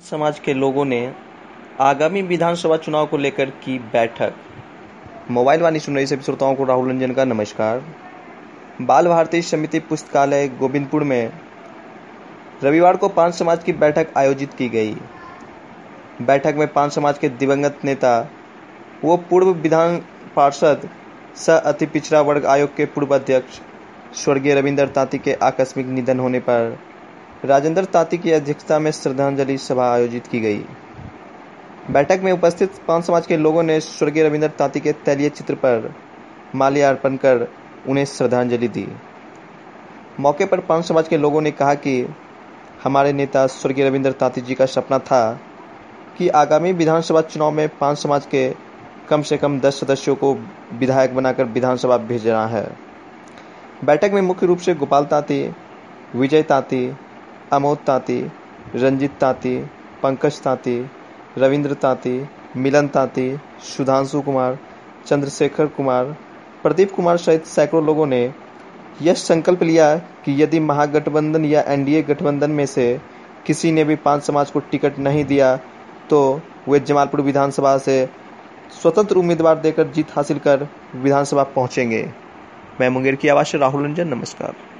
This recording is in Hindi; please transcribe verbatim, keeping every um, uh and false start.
समाज के लोगों ने आगामी विधानसभा चुनाव को लेकर की बैठक। मोबाइल वाणी सुन रही सभी श्रोताओं को राहुल रंजन का नमस्कार। बाल भारती समिति पुस्तकालय गोविंदपुर में रविवार को पांच समाज की बैठक आयोजित की गई। बैठक में पांच समाज के दिवंगत नेता व पूर्व विधान पार्षद सह अति पिछड़ा वर्ग आयोग के पूर्व अध्यक्ष स्वर्गीय रविंद्र तांती के आकस्मिक निधन होने पर राजेंद्र तांती की अध्यक्षता में श्रद्धांजलि सभा आयोजित की गई। बैठक में उपस्थित पांच समाज के लोगों ने स्वर्गीय रविंद्र तांती के तैलीय चित्र पर माल्यार्पण कर उन्हें श्रद्धांजलि दी। मौके पर पांच समाज के लोगों ने कहा कि हमारे नेता स्वर्गीय रविंद्र तांती जी का सपना था कि आगामी विधानसभा चुनाव में पांच समाज के कम से कम दस सदस्यों को विधायक बनाकर विधानसभा भेजना है। बैठक में मुख्य रूप से गोपाल तांती, विजय तांती, अमोद तांती, रंजित तांती, पंकज तांती, रविंद्र तांती, मिलन तांती, सुधांशु कुमार, चंद्रशेखर कुमार, प्रदीप कुमार सहित सैकड़ों लोगों ने यह संकल्प लिया कि यदि महागठबंधन या एनडीए गठबंधन में से किसी ने भी पांच समाज को टिकट नहीं दिया तो वे जमालपुर विधानसभा से स्वतंत्र उम्मीदवार देकर जीत हासिल कर विधानसभा पहुंचेंगे। मैं मुंगेर की आवाज से राहुल रंजन, नमस्कार।